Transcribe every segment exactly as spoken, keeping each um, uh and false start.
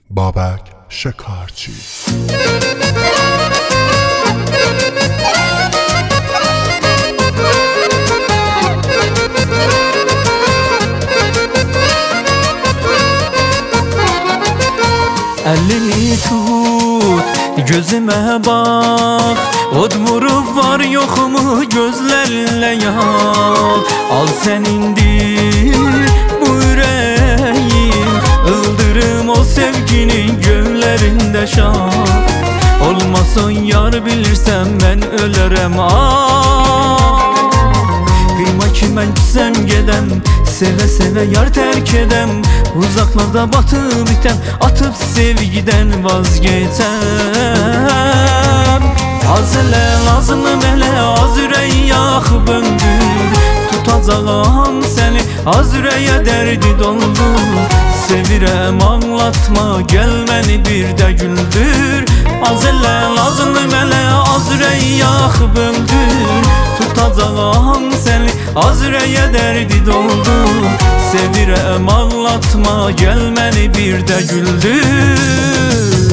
Babək Şəkarçı. Əlini tut, gözümə bax, od vurub var yoxumu gözlərlə yağ. Al sən indi bu ürəyim, ıldırım o sevginin göllərində şah. Olmasan yar bilirsən mən ölərəm ah. Qıyma ki mən küsəm gedəm, sevə-sevə yar tərk edəm. Uzaqlarda batıb bitəm, atıb sevgidən vazgeçəm. Az elə lazımım elə, az ürək yaxıb öndür. Tutacağam səni, az ürəyə dərdi doldur. Sevirəm ağlatma, gəl məni bir də güldür. Az elə lazımım elə, az ürək yaxıb öndür. Tutacağam səni, az ürəyə dərdi doldur. Sevirəm ağlatma, gəl məni bir də güldür.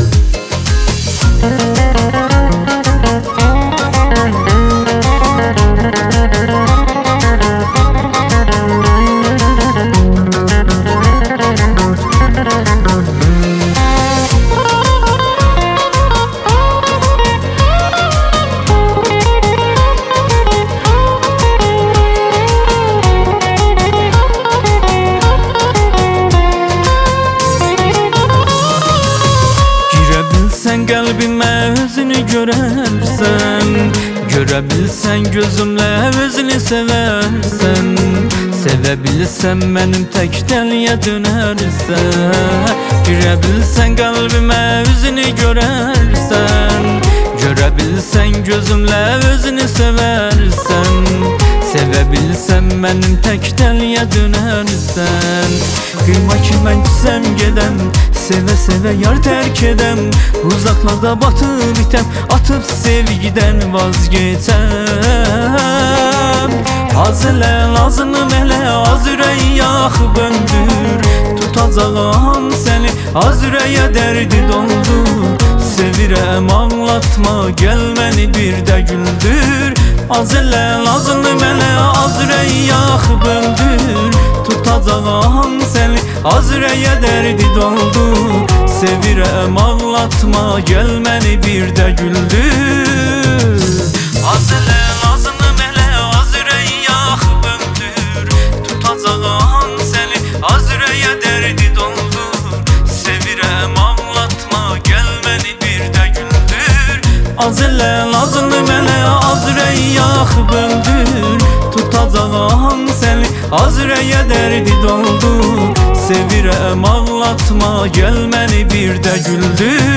Qəlbimə özünü görərsən, görə bilsən gözümlə özünü sevərsən. Sevə bilsən mənim tək dəliyə dönərsən. Görə bilsən qəlbimə özünü görərsən, görə bilsən gözümlə özünü sevərsən. Sevə bilsən mənim tək dəliyə dönərsən. Qıyma ki mən küsəm gedəm, sevə-sevə yar tərk edəm. Uzaqlarda batıb bitəm, atıb sevgidən vazgeçəm. Az elə lazımım elə, az ürək yaxıb öndür. Tutacağam səni, az ürəyə dərdi doldur. Sevirəm ağlatma, gəl məni bir də güldür. Az elə lazımım elə, az ürək yaxıb öndür. Tutacağam səni, az ürəyə dərdi doldur. Sevirəm ağlatma, gəl məni bir də güldür. Az elə lazımım elə, az ürək yaxıb öndür. Tutacağam səni, az ürəyə dərdi doldur. Sevirəm ağlatma, gəl məni bir də güldür. Az elə lazımım elə, az ürək yaxıb öndür. Tutacağam səni, az ürəyə dərdi doldur. Sevirəm ağlatma, gəl məni bir də güldür.